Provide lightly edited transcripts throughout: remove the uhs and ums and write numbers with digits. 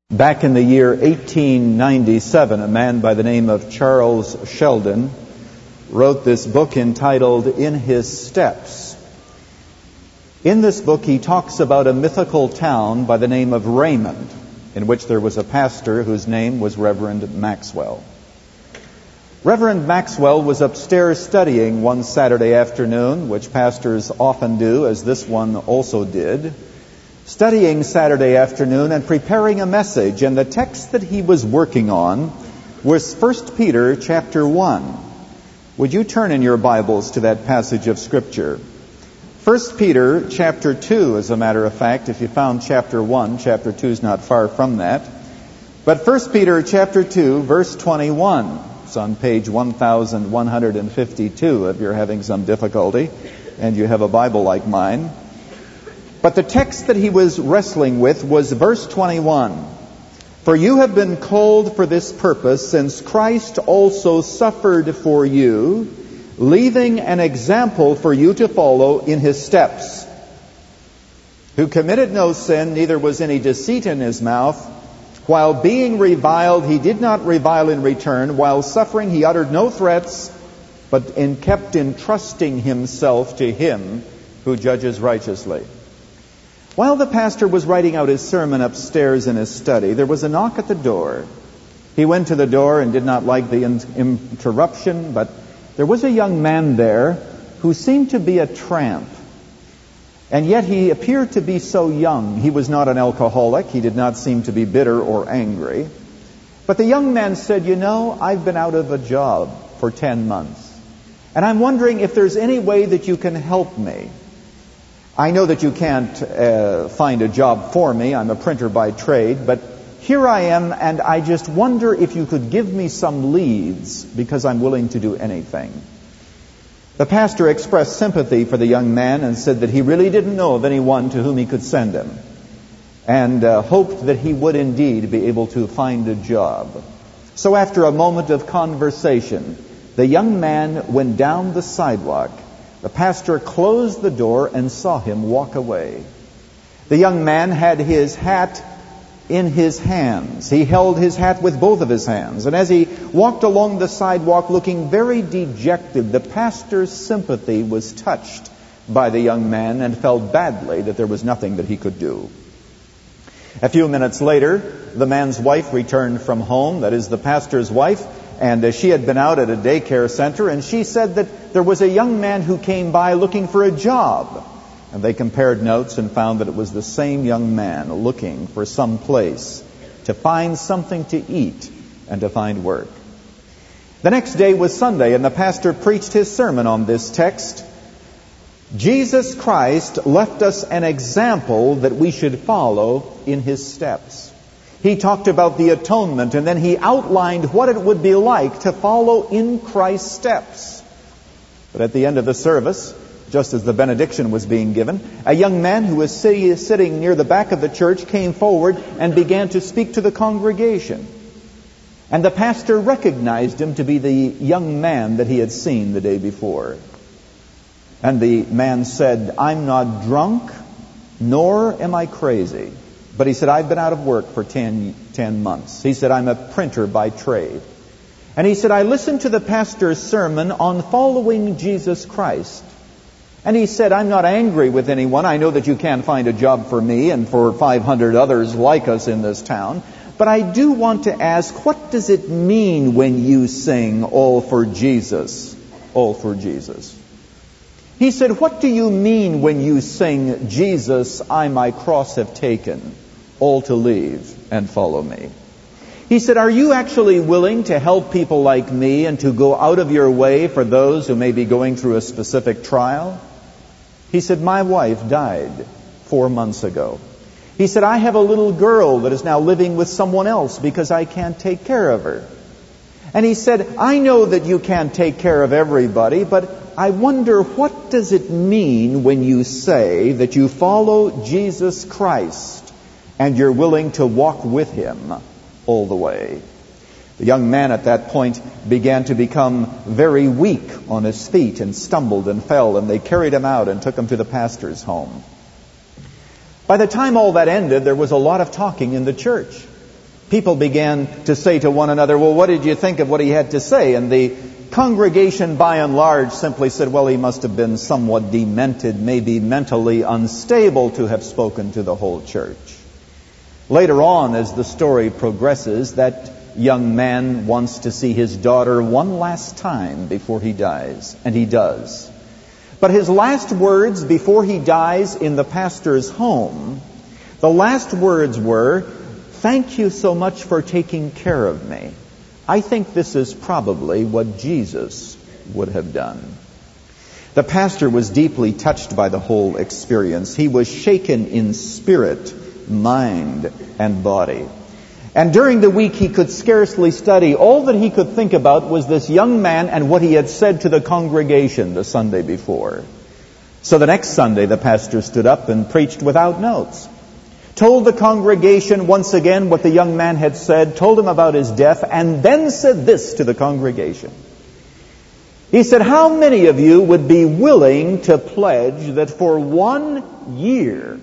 Back in the year 1897, a man by the name of Charles Sheldon wrote this book entitled In His Steps. In this book, he talks about a mythical town by the name of Raymond, in which there was a pastor whose name was Reverend Maxwell. Reverend Maxwell was upstairs studying one Saturday afternoon, which pastors often do, as this one also did, studying Saturday afternoon and preparing a message. And the text that he was working on was 1 Peter chapter 1. Would you turn in your Bibles to that passage of Scripture? 1 Peter chapter 2, as a matter of fact. If you found chapter 1, chapter 2 is not far from that. But 1 Peter chapter 2, verse 21. It's on page 1152 if you're having some difficulty and you have a Bible like mine. But the text that he was wrestling with was verse 21. For you have been called for this purpose, since Christ also suffered for you, leaving an example for you to follow in his steps, who committed no sin, neither was any deceit in his mouth. While being reviled, he did not revile in return. While suffering, he uttered no threats, but kept entrusting himself to him who judges righteously. While the pastor was writing out his sermon upstairs in his study, there was a knock at the door. He went to the door and did not like the interruption, but there was a young man there who seemed to be a tramp. And yet he appeared to be so young. He was not an alcoholic. He did not seem to be bitter or angry. But the young man said, "You know, I've been out of a job for 10 months. And I'm wondering if there's any way that you can help me. I know that you can't find a job for me. I'm a printer by trade. But here I am, and I just wonder if you could give me some leads, because I'm willing to do anything." The pastor expressed sympathy for the young man and said that he really didn't know of anyone to whom he could send him, and hoped that he would indeed be able to find a job. So after a moment of conversation, the young man went down the sidewalk. The pastor closed the door and saw him walk away. The young man had his hat in his hands. He held his hat with both of his hands. And as he walked along the sidewalk looking very dejected, the pastor's sympathy was touched by the young man and felt badly that there was nothing that he could do. A few minutes later, the man's wife returned from home, that is the pastor's wife, and she had been out at a daycare center, and she said that there was a young man who came by looking for a job. And they compared notes and found that it was the same young man looking for some place to find something to eat and to find work. The next day was Sunday, and the pastor preached his sermon on this text. Jesus Christ left us an example that we should follow in his steps. He talked about the atonement, and then he outlined what it would be like to follow in Christ's steps. But at the end of the service, just as the benediction was being given, a young man who was sitting near the back of the church came forward and began to speak to the congregation. And the pastor recognized him to be the young man that he had seen the day before. And the man said, "I'm not drunk, nor am I crazy." But he said, "I've been out of work for 10 months. He said, "I'm a printer by trade." And he said, "I listened to the pastor's sermon on following Jesus Christ. And he said, I'm not angry with anyone. I know that you can't find a job for me and for 500 others like us in this town. But I do want to ask, what does it mean when you sing, 'All for Jesus, all for Jesus'?" He said, "What do you mean when you sing, 'Jesus, I my cross have taken, all to leave and follow me'?" He said, "Are you actually willing to help people like me and to go out of your way for those who may be going through a specific trial?" He said, "My wife died 4 months ago." He said, "I have a little girl that is now living with someone else because I can't take care of her." And he said, "I know that you can't take care of everybody, but I wonder, what does it mean when you say that you follow Jesus Christ and you're willing to walk with him all the way?" The young man at that point began to become very weak on his feet and stumbled and fell, and they carried him out and took him to the pastor's home. By the time all that ended, there was a lot of talking in the church. People began to say to one another, well, what did you think of what he had to say? And the congregation, by and large, simply said, well, he must have been somewhat demented, maybe mentally unstable to have spoken to the whole church. Later on, as the story progresses, that young man wants to see his daughter one last time before he dies, and he does. But his last words before he dies in the pastor's home, the last words were, "Thank you so much for taking care of me." I think this is probably what Jesus would have done. The pastor was deeply touched by the whole experience. He was shaken in spirit, mind, and body. And during the week he could scarcely study. All that he could think about was this young man and what he had said to the congregation the Sunday before. So the next Sunday the pastor stood up and preached without notes. Told the congregation once again what the young man had said, told him about his death, and then said this to the congregation. He said, how many of you would be willing to pledge that for 1 year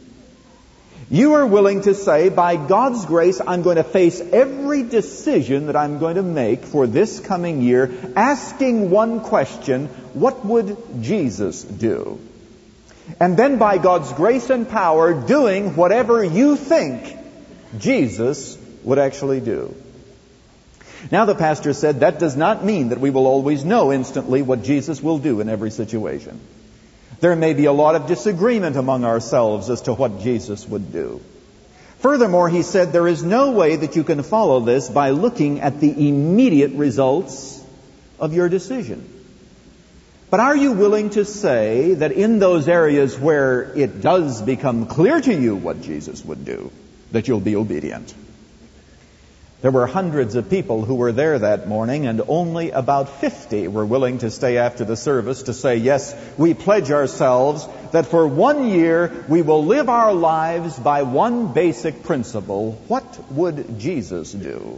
you are willing to say, by God's grace, I'm going to face every decision that I'm going to make for this coming year, asking one question, what would Jesus do? And then by God's grace and power, doing whatever you think Jesus would actually do. Now the pastor said that does not mean that we will always know instantly what Jesus will do in every situation. There may be a lot of disagreement among ourselves as to what Jesus would do. Furthermore, he said there is no way that you can follow this by looking at the immediate results of your decision. But are you willing to say that in those areas where it does become clear to you what Jesus would do, that you'll be obedient? There were hundreds of people who were there that morning, and only about 50 were willing to stay after the service to say, yes, we pledge ourselves that for 1 year we will live our lives by one basic principle. What would Jesus do?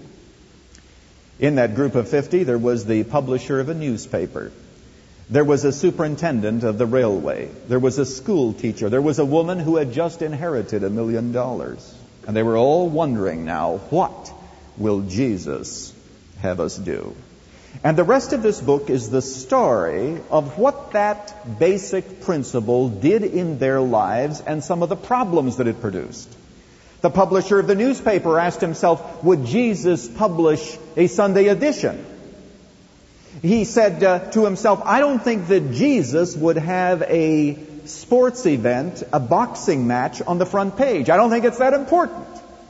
In that group of 50, there was the publisher of a newspaper. There was a superintendent of the railway. There was a school teacher. There was a woman who had just inherited $1 million. And they were all wondering now, what will Jesus have us do? And the rest of this book is the story of what that basic principle did in their lives and some of the problems that it produced. The publisher of the newspaper asked himself, would Jesus publish a Sunday edition? He said to himself, I don't think that Jesus would have a sports event, a boxing match on the front page. I don't think it's that important.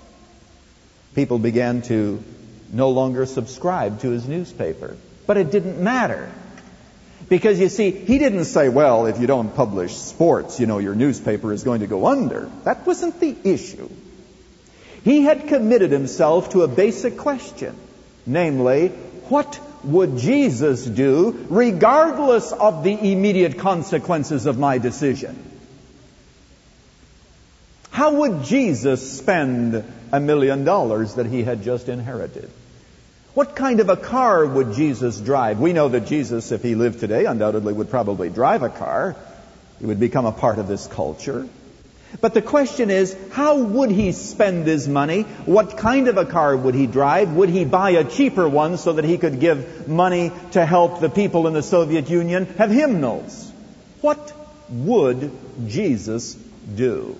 People began to no longer subscribe to his newspaper. But it didn't matter. Because you see, he didn't say, well, if you don't publish sports, your newspaper is going to go under. That wasn't the issue. He had committed himself to a basic question. Namely, what would Jesus do regardless of the immediate consequences of my decision? How would Jesus spend $1 million that he had just inherited? What kind of a car would Jesus drive? We know that Jesus, if he lived today, undoubtedly would probably drive a car. He would become a part of this culture. But the question is, how would he spend his money? What kind of a car would he drive? Would he buy a cheaper one so that he could give money to help the people in the Soviet Union have hymnals? What would Jesus do?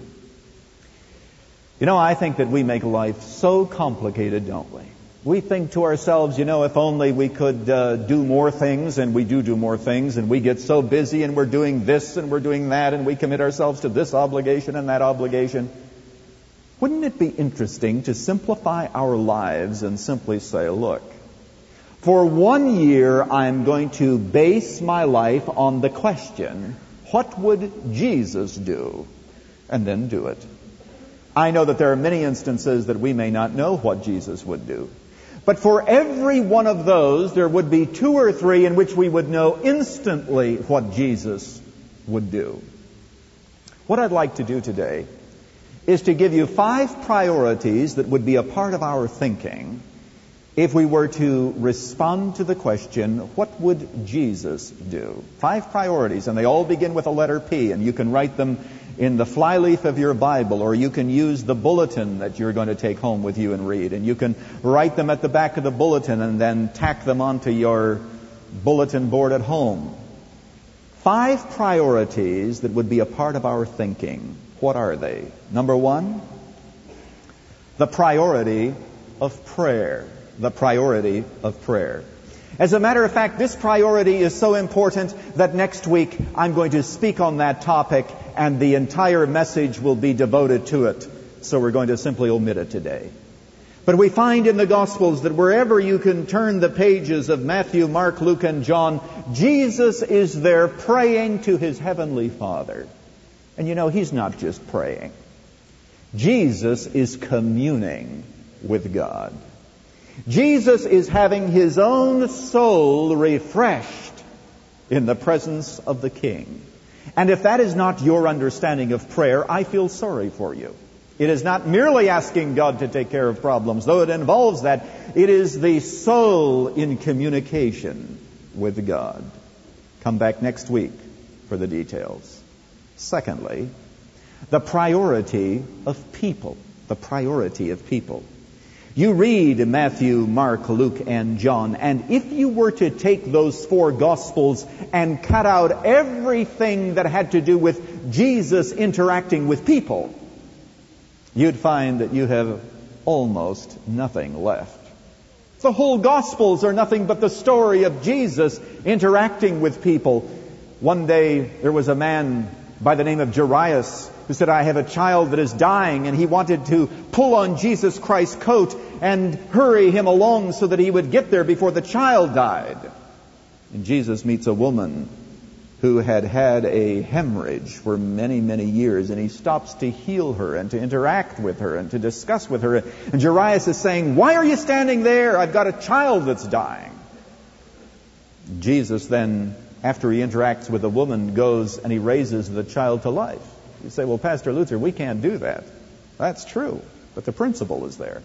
I think that we make life so complicated, don't we? We think to ourselves, if only we could do more things, and we do more things, and we get so busy, and we're doing this, and we're doing that, and we commit ourselves to this obligation and that obligation. Wouldn't it be interesting to simplify our lives and simply say, look, for 1 year I'm going to base my life on the question, what would Jesus do? And then do it. I know that there are many instances that we may not know what Jesus would do. But for every one of those, there would be 2 or 3 in which we would know instantly what Jesus would do. What I'd like to do today is to give you 5 priorities that would be a part of our thinking if we were to respond to the question, what would Jesus do? 5 priorities, and they all begin with a letter P, and you can write them in the flyleaf of your Bible, or you can use the bulletin that you're going to take home with you and read. And you can write them at the back of the bulletin and then tack them onto your bulletin board at home. 5 priorities that would be a part of our thinking. What are they? Number 1, the priority of prayer. The priority of prayer. As a matter of fact, this priority is so important that next week I'm going to speak on that topic, and the entire message will be devoted to it. So we're going to simply omit it today. But we find in the Gospels that wherever you can turn the pages of Matthew, Mark, Luke, and John, Jesus is there praying to His Heavenly Father. And you know, He's not just praying. Jesus is communing with God. Jesus is having His own soul refreshed in the presence of the King. And if that is not your understanding of prayer, I feel sorry for you. It is not merely asking God to take care of problems, though it involves that. It is the soul in communication with God. Come back next week for the details. Secondly, the priority of people. The priority of people. You read Matthew, Mark, Luke, and John, and if you were to take those 4 Gospels and cut out everything that had to do with Jesus interacting with people, you'd find that you have almost nothing left. The whole Gospels are nothing but the story of Jesus interacting with people. One day there was a man by the name of Jairus who said, I have a child that is dying, and he wanted to pull on Jesus Christ's coat and hurry him along so that he would get there before the child died. And Jesus meets a woman who had had a hemorrhage for many, many years, and he stops to heal her and to interact with her and to discuss with her. And Jairus is saying, why are you standing there? I've got a child that's dying. Jesus then, after he interacts with the woman, goes and he raises the child to life. You say, well, Pastor Luther, we can't do that. That's true, but the principle is there.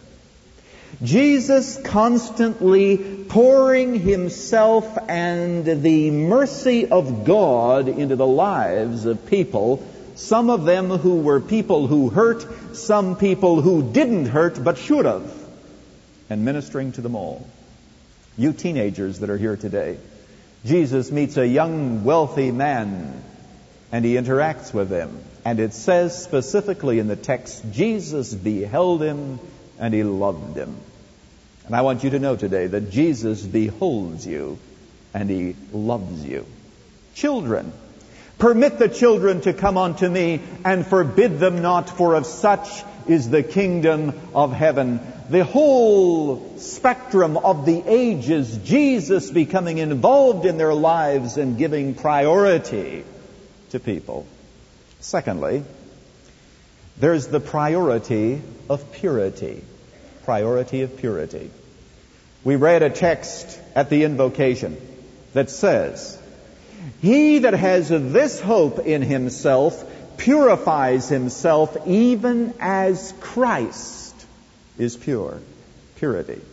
Jesus constantly pouring Himself and the mercy of God into the lives of people, some of them who were people who hurt, some people who didn't hurt but should have, and ministering to them all. You teenagers that are here today, Jesus meets a young, wealthy man, and He interacts with him. And it says specifically in the text, Jesus beheld him and He loved him. And I want you to know today that Jesus beholds you and He loves you. Children, permit the children to come unto me, and forbid them not, for of such is the kingdom of heaven. The whole spectrum of the ages, Jesus becoming involved in their lives and giving priority to people. Secondly, there's the priority of purity. Priority of purity. We read a text at the invocation that says, He that has this hope in himself purifies himself even as Christ is pure. Purity.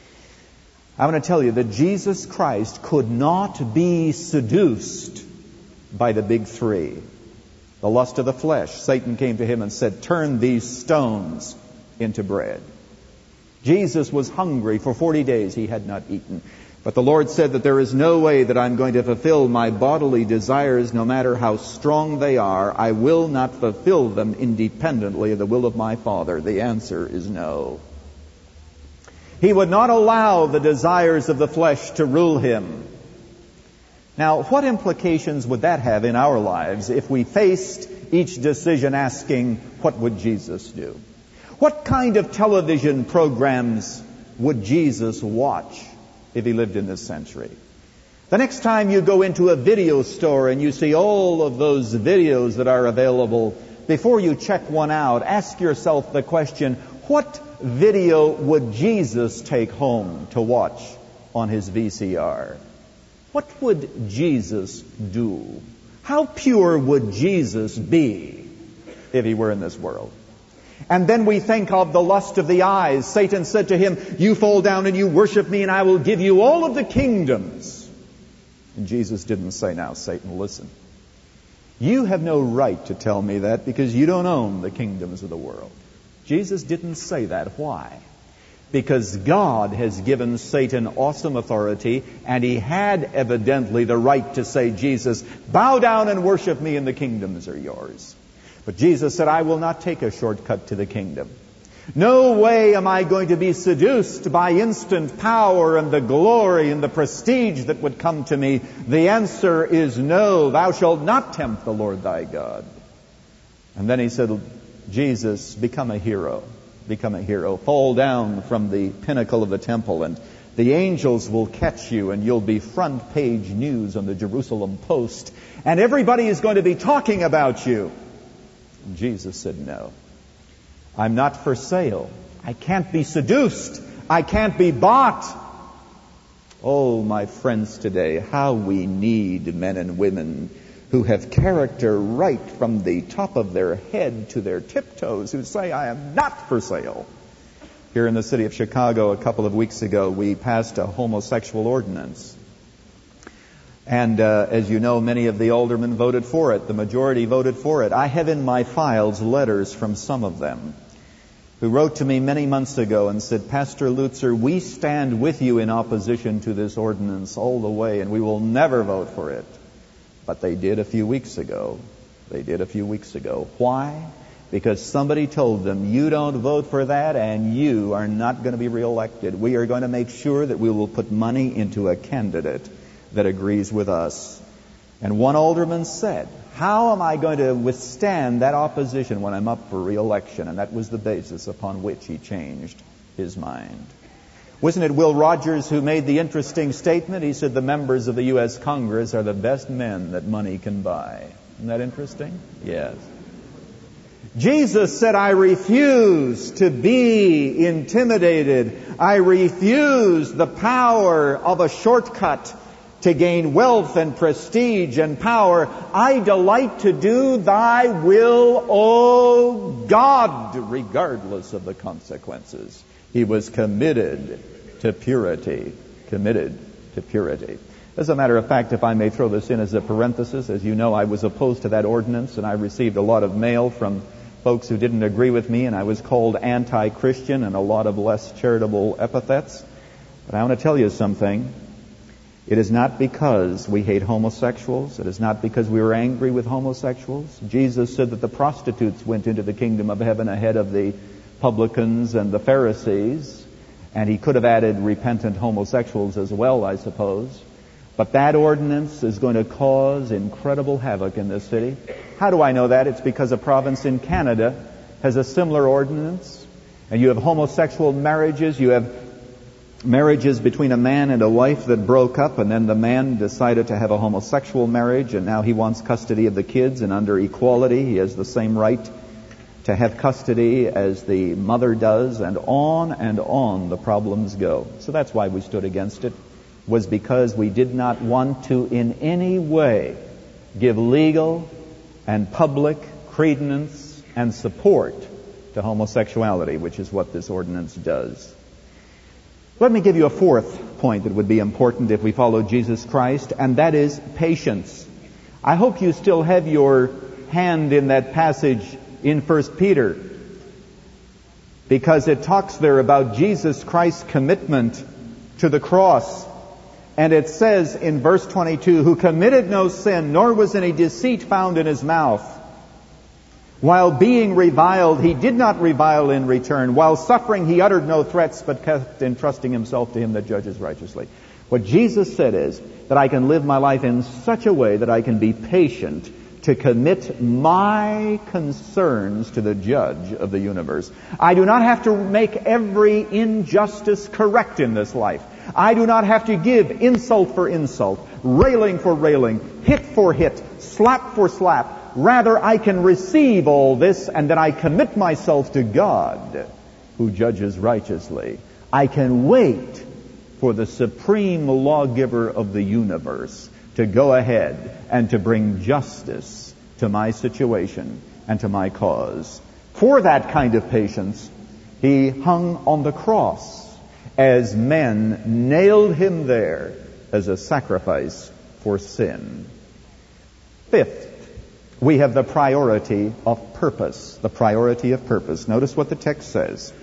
I want to tell you that Jesus Christ could not be seduced by the big 3. The lust of the flesh. Satan came to Him and said, turn these stones into bread. Jesus was hungry. For 40 days He had not eaten. But the Lord said that there is no way that I'm going to fulfill my bodily desires, no matter how strong they are. I will not fulfill them independently of the will of my Father. The answer is no. He would not allow the desires of the flesh to rule Him. Now, what implications would that have in our lives if we faced each decision asking, what would Jesus do? What kind of television programs would Jesus watch if He lived in this century? The next time you go into a video store and you see all of those videos that are available, before you check one out, ask yourself the question, what video would Jesus take home to watch on His VCR? What would Jesus do? How pure would Jesus be if He were in this world? And then we think of the lust of the eyes. Satan said to Him, you fall down and you worship me, and I will give you all of the kingdoms. And Jesus didn't say, now, Satan, listen. You have no right to tell me that because you don't own the kingdoms of the world. Jesus didn't say that. Why? Because God has given Satan awesome authority, and he had evidently the right to say, Jesus, bow down and worship me and the kingdoms are yours. But Jesus said, I will not take a shortcut to the kingdom. No way am I going to be seduced by instant power and the glory and the prestige that would come to me. The answer is no. Thou shalt not tempt the Lord thy God. And then he said, Jesus, become a hero. Become a hero. Fall down from the pinnacle of the temple, and the angels will catch you, and you'll be front page news on the Jerusalem Post, and everybody is going to be talking about you. And Jesus said, no. I'm not for sale. I can't be seduced. I can't be bought. Oh, my friends today, how we need men and women who have character right from the top of their head to their tiptoes, who say, I am not for sale. Here in the city of Chicago a couple of weeks ago, we passed a homosexual ordinance. And as you know, many of the aldermen voted for it. The majority voted for it. I have in my files letters from some of them who wrote to me many months ago and said, Pastor Lutzer, we stand with you in opposition to this ordinance all the way, and we will never vote for it. But they did a few weeks ago. Why? Because somebody told them, you don't vote for that and you are not going to be reelected. We are going to make sure that we will put money into a candidate that agrees with us. And one alderman said, how am I going to withstand that opposition when I'm up for reelection? And that was the basis upon which he changed his mind. Wasn't it Will Rogers who made the interesting statement? He said the members of the U.S. Congress are the best men that money can buy. Isn't that interesting? Yes. Jesus said, I refuse to be intimidated. I refuse the power of a shortcut to gain wealth and prestige and power. I delight to do thy will, O God, regardless of the consequences. He was committed to purity. Committed to purity. As a matter of fact, if I may throw this in as a parenthesis, as you know, I was opposed to that ordinance, and I received a lot of mail from folks who didn't agree with me, and I was called anti-Christian and a lot of less charitable epithets. But I want to tell you something. It is not because we hate homosexuals. It is not because we were angry with homosexuals. Jesus said that the prostitutes went into the kingdom of heaven ahead of the publicans and the Pharisees. And he could have added repentant homosexuals as well, I suppose. But that ordinance is going to cause incredible havoc in this city. How do I know that? It's because a province in Canada has a similar ordinance. And you have homosexual marriages. You have marriages between a man and a wife that broke up, and then the man decided to have a homosexual marriage, and now he wants custody of the kids, and under equality he has the same right to have custody as the mother does, and on the problems go. So that's why we stood against it, was because we did not want to in any way give legal and public credence and support to homosexuality, which is what this ordinance does. Let me give you a fourth point that would be important if we follow Jesus Christ, and that is patience. I hope you still have your hand in that passage in 1 Peter, because it talks there about Jesus Christ's commitment to the cross. And it says in verse 22, who committed no sin, nor was any deceit found in his mouth. While being reviled, he did not revile in return. While suffering, he uttered no threats, but kept entrusting himself to him that judges righteously. What Jesus said is that I can live my life in such a way that I can be patient to commit my concerns to the judge of the universe. I do not have to make every injustice correct in this life. I do not have to give insult for insult, railing for railing, hit for hit, slap for slap. Rather, I can receive all this, and then I commit myself to God, who judges righteously. I can wait for the supreme lawgiver of the universe to go ahead and to bring justice to my situation and to my cause. For that kind of patience, he hung on the cross as men nailed him there as a sacrifice for sin. Fifth, we have the priority of purpose. The priority of purpose. Notice what the text says.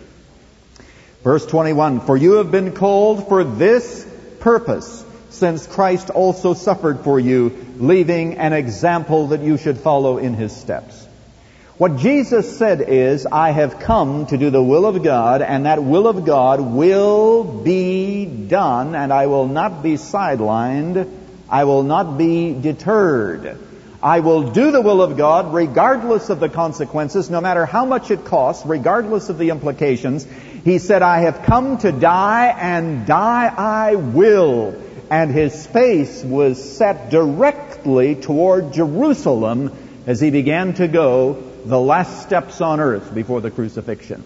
Verse 21, for you have been called for this purpose, since Christ also suffered for you, leaving an example that you should follow in his steps. What Jesus said is, I have come to do the will of God, and that will of God will be done, and I will not be sidelined. I will not be deterred. I will do the will of God regardless of the consequences, no matter how much it costs, regardless of the implications. He said, I have come to die, and die I will. And his face was set directly toward Jerusalem as he began to go the last steps on earth before the crucifixion.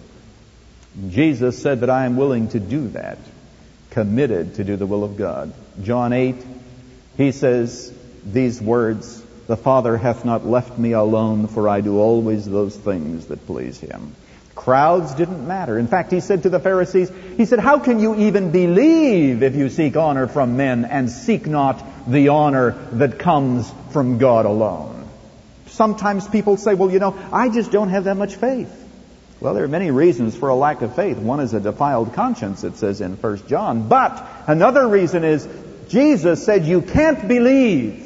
Jesus said that I am willing to do that, committed to do the will of God. John 8, he says these words, the Father hath not left me alone, for I do always those things that please him. Crowds didn't matter. In fact, he said to the Pharisees, he said, how can you even believe if you seek honor from men and seek not the honor that comes from God alone? Sometimes people say, well, I just don't have that much faith. Well, there are many reasons for a lack of faith. One is a defiled conscience, it says in 1 John. But another reason is Jesus said you can't believe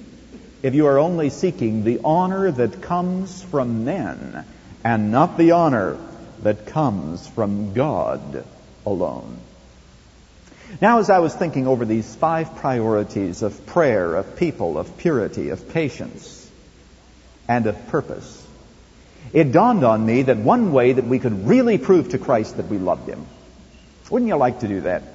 if you are only seeking the honor that comes from men and not the honor that comes from God alone. Now, as I was thinking over these 5 priorities of prayer, of people, of purity, of patience, and of purpose, it dawned on me that one way that we could really prove to Christ that we loved him. Wouldn't you like to do that?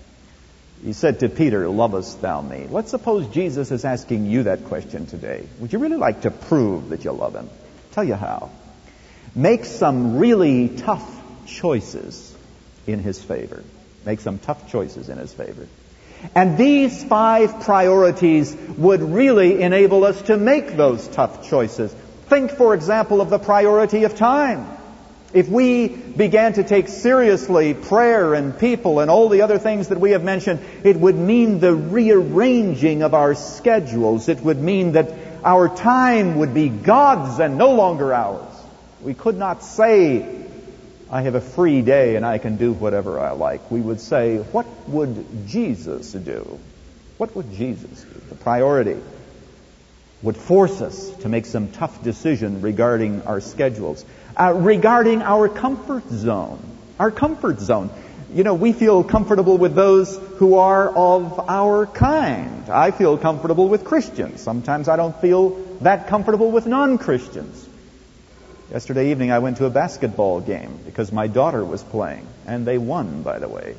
He said to Peter, lovest thou me? Let's suppose Jesus is asking you that question today. Would you really like to prove that you love him? I'll tell you how. Make some really tough choices in his favor. Make some tough choices in his favor. And these 5 priorities would really enable us to make those tough choices. Think, for example, of the priority of time. If we began to take seriously prayer and people and all the other things that we have mentioned, it would mean the rearranging of our schedules. It would mean that our time would be God's and no longer ours. We could not say, I have a free day and I can do whatever I like. We would say, what would Jesus do? What would Jesus do? The priority would force us to make some tough decision regarding our schedules, regarding our comfort zone. Our comfort zone. We feel comfortable with those who are of our kind. I feel comfortable with Christians. Sometimes I don't feel that comfortable with non-Christians. Yesterday evening I went to a basketball game because my daughter was playing, and they won, by the way.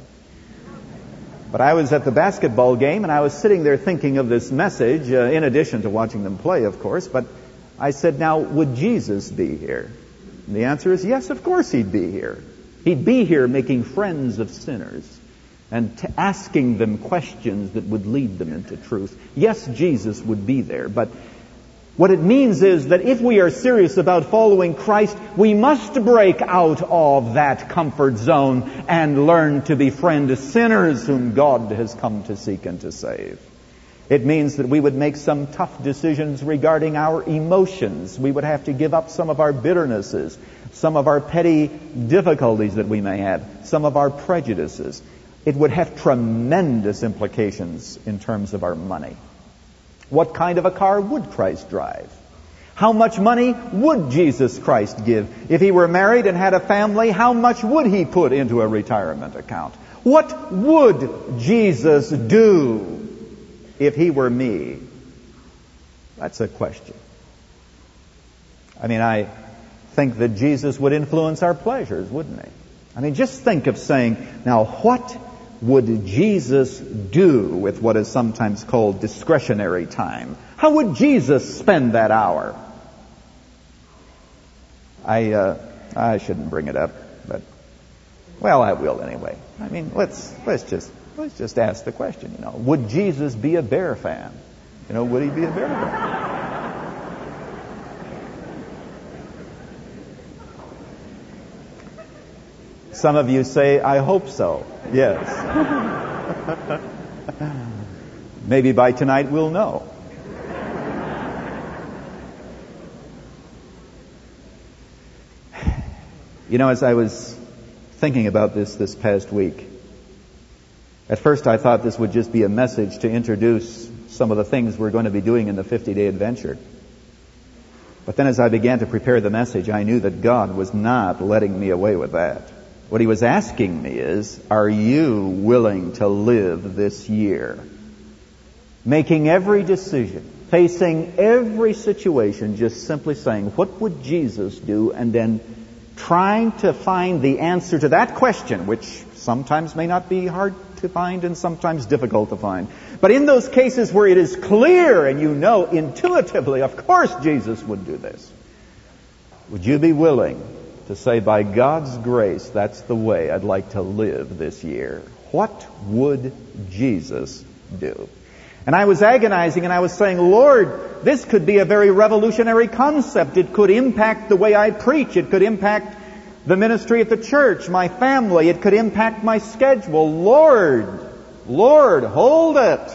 But I was at the basketball game, and I was sitting there thinking of this message, in addition to watching them play, of course. But I said, now, would Jesus be here? And the answer is yes, of course he'd be here. He'd be here making friends of sinners and asking them questions that would lead them into truth. Yes, Jesus would be there, but what it means is that if we are serious about following Christ, we must break out of that comfort zone and learn to befriend sinners whom God has come to seek and to save. It means that we would make some tough decisions regarding our emotions. We would have to give up some of our bitternesses, some of our petty difficulties that we may have, some of our prejudices. It would have tremendous implications in terms of our money. What kind of a car would Christ drive? How much money would Jesus Christ give? If he were married and had a family, how much would he put into a retirement account? What would Jesus do if he were me? That's a question. I think that Jesus would influence our pleasures, wouldn't he? Just think of saying, now what would Jesus do with what is sometimes called discretionary time? How would Jesus spend that hour? I shouldn't bring it up, but I will anyway. Let's just ask the question. Would Jesus be a Bear fan? Would he be a Bear fan? Some of you say, I hope so. Yes. Maybe by tonight we'll know. You know, as I was thinking about this past week, at first I thought this would just be a message to introduce some of the things we're going to be doing in the 50-day adventure. But then as I began to prepare the message, I knew that God was not letting me away with that. What He was asking me is, are you willing to live this year? Making every decision, facing every situation, just simply saying, what would Jesus do? And then trying to find the answer to that question, which sometimes may not be hard to find and sometimes difficult to find. But in those cases where it is clear and you know intuitively, of course Jesus would do this, would you be willing to say, by God's grace, that's the way I'd like to live this year? What would Jesus do? And I was agonizing and I was saying, Lord, this could be a very revolutionary concept. It could impact the way I preach. It could impact the ministry at the church, my family. It could impact my schedule. Lord, hold it.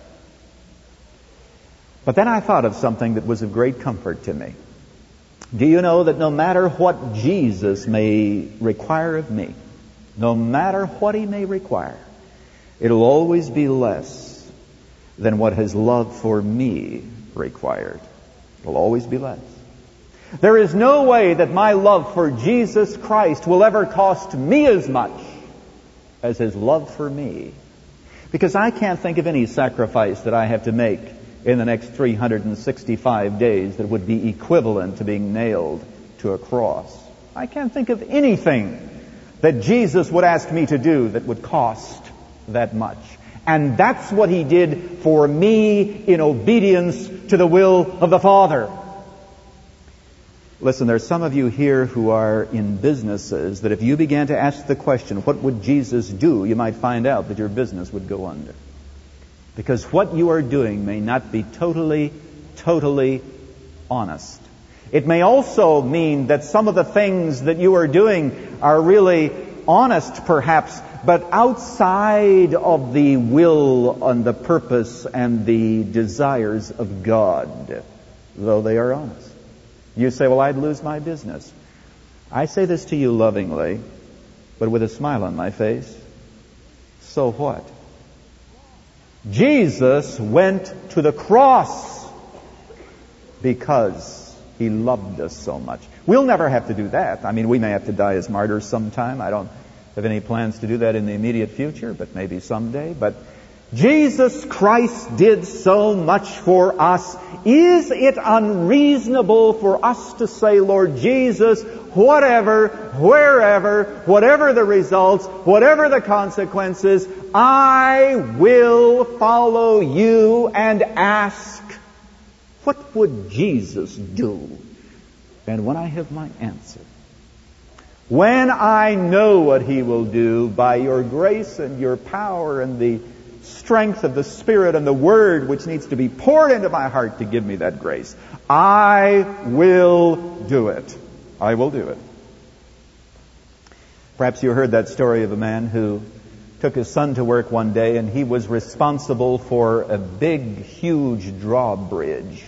But then I thought of something that was of great comfort to me. Do you know that no matter what Jesus may require of me, no matter what He may require, it'll always be less than what His love for me required. It'll always be less. There is no way that my love for Jesus Christ will ever cost me as much as His love for me. Because I can't think of any sacrifice that I have to make in the next 365 days that would be equivalent to being nailed to a cross. I can't think of anything that Jesus would ask me to do that would cost that much. And that's what He did for me in obedience to the will of the Father. Listen, there's some of you here who are in businesses that if you began to ask the question, what would Jesus do? You might find out that your business would go under. Because what you are doing may not be totally honest. It may also mean that some of the things that you are doing are really honest, perhaps, but outside of the will and the purpose and the desires of God, though they are honest. You say, well, I'd lose my business. I say this to you lovingly, but with a smile on my face. So what? Jesus went to the cross because He loved us so much. We'll never have to do that. I mean, we may have to die as martyrs sometime. I don't have any plans to do that in the immediate future, but maybe someday. But Jesus Christ did so much for us. Is it unreasonable for us to say, Lord Jesus, whatever, wherever, whatever the results, whatever the consequences, I will follow you, and ask, what would Jesus do? And when I have my answer, when I know what He will do by your grace and your power and the strength of the Spirit and the Word which needs to be poured into my heart to give me that grace, I will do it. I will do it. Perhaps you heard that story of a man who took his son to work one day, and he was responsible for a big, huge drawbridge.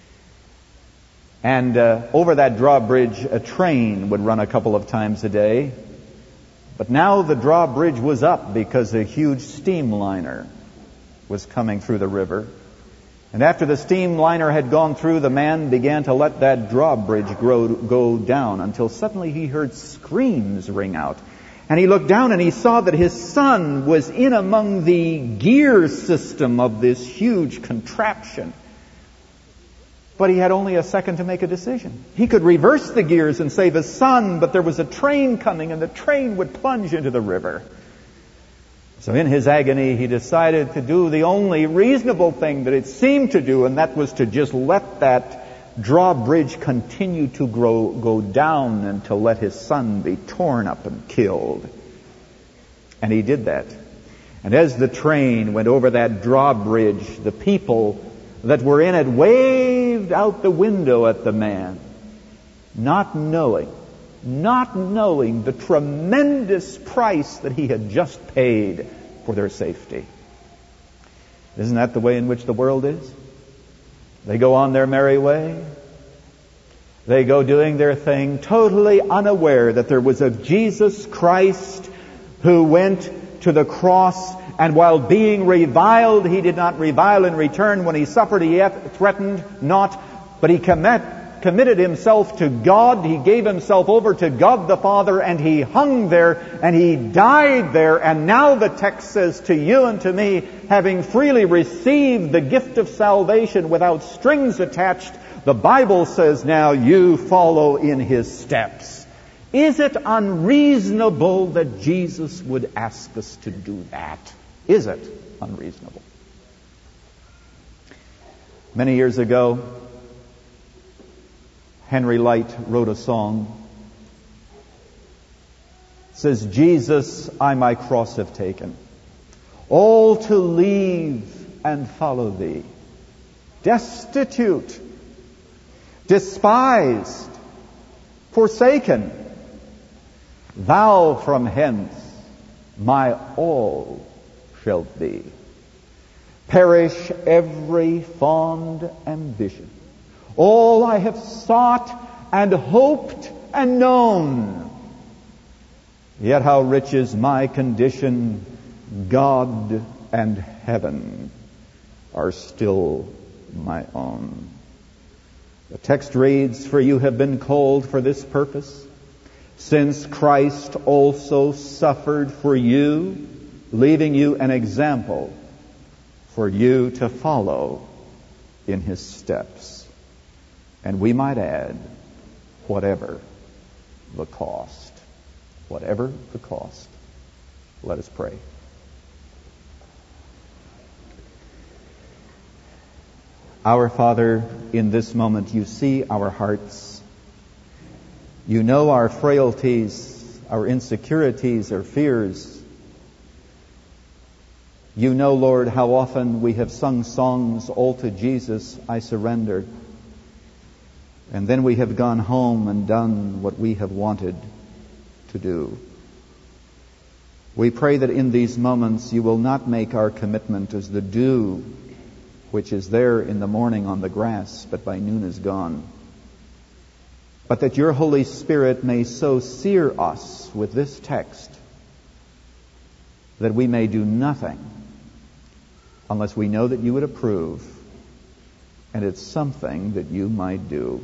And over that drawbridge, a train would run a couple of times a day. But now the drawbridge was up because a huge steamliner was coming through the river. And after the steamliner had gone through, the man began to let that drawbridge go down until suddenly he heard screams ring out. And he looked down and he saw that his son was in among the gear system of this huge contraption. But he had only a second to make a decision. He could reverse the gears and save his son, but there was a train coming and the train would plunge into the river. So in his agony, he decided to do the only reasonable thing that it seemed to do, and that was to just let that drawbridge continue to go down and to let his son be torn up and killed. And he did that. And as the train went over that drawbridge, the people that were in it waved out the window at the man, not knowing the tremendous price that he had just paid for their safety. Isn't that the way in which the world is? They go on their merry way. They go doing their thing, totally unaware that there was a Jesus Christ who went to the cross, and while being reviled, he did not revile in return. When he suffered, he threatened not, but he committed himself to God. He gave himself over to God the Father, and he hung there, and he died there. And now the text says to you and to me, having freely received the gift of salvation without strings attached, the Bible says now you follow in his steps. Is it unreasonable that Jesus would ask us to do that? Is it unreasonable? Many years ago, Henry Light wrote a song. It says, Jesus, I my cross have taken, all to leave and follow thee. Destitute, despised, forsaken, thou from hence my all shalt be. Perish every fond ambition, all I have sought and hoped and known. Yet how rich is my condition, God and heaven are still my own. The text reads, for you have been called for this purpose, since Christ also suffered for you, leaving you an example for you to follow in his steps. And we might add, whatever the cost. Whatever the cost. Let us pray. Our Father, in this moment you see our hearts. You know our frailties, our insecurities, our fears. You know, Lord, how often we have sung songs, all to Jesus I surrender. And then we have gone home and done what we have wanted to do. We pray that in these moments you will not make our commitment as the dew which is there in the morning on the grass, but by noon is gone. But that your Holy Spirit may so sear us with this text that we may do nothing unless we know that you would approve, and it's something that you might do.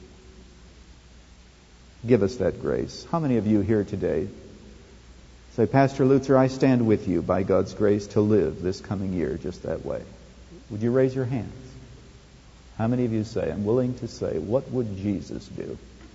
Give us that grace. How many of you here today say, Pastor Lutzer, I stand with you by God's grace to live this coming year just that way? Would you raise your hands? How many of you say, I'm willing to say, what would Jesus do?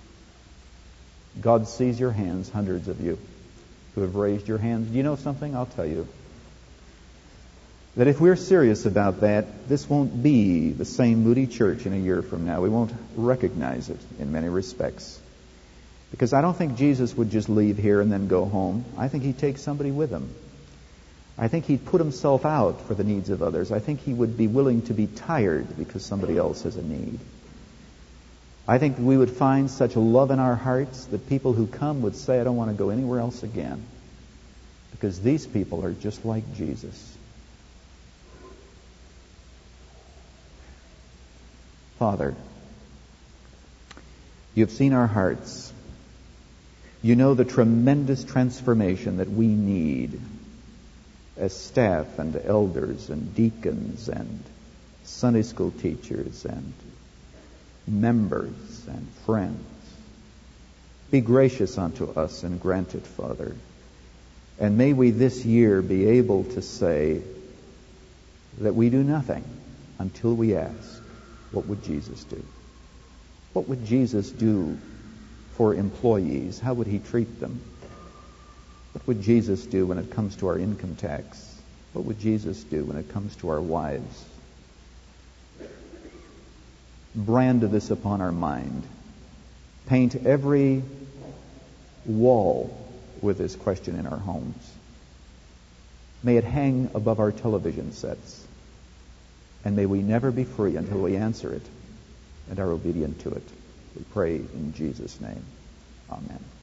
God sees your hands, hundreds of you who have raised your hands. Do you know something? I'll tell you. That if we're serious about that, this won't be the same Moody Church in a year from now. We won't recognize it in many respects. Because I don't think Jesus would just leave here and then go home. I think he'd take somebody with him. I think he'd put himself out for the needs of others. I think he would be willing to be tired because somebody else has a need. I think we would find such a love in our hearts that people who come would say, I don't want to go anywhere else again. Because these people are just like Jesus. Father, you've seen our hearts. You know the tremendous transformation that we need as staff and elders and deacons and Sunday school teachers and members and friends. Be gracious unto us and grant it, Father. And may we this year be able to say that we do nothing until we ask, what would Jesus do? What would Jesus do for employees? How would he treat them? What would Jesus do when it comes to our income tax? What would Jesus do when it comes to our wives? Brand this upon our mind. Paint every wall with this question in our homes. May it hang above our television sets. And may we never be free until we answer it and are obedient to it. We pray in Jesus' name. Amen.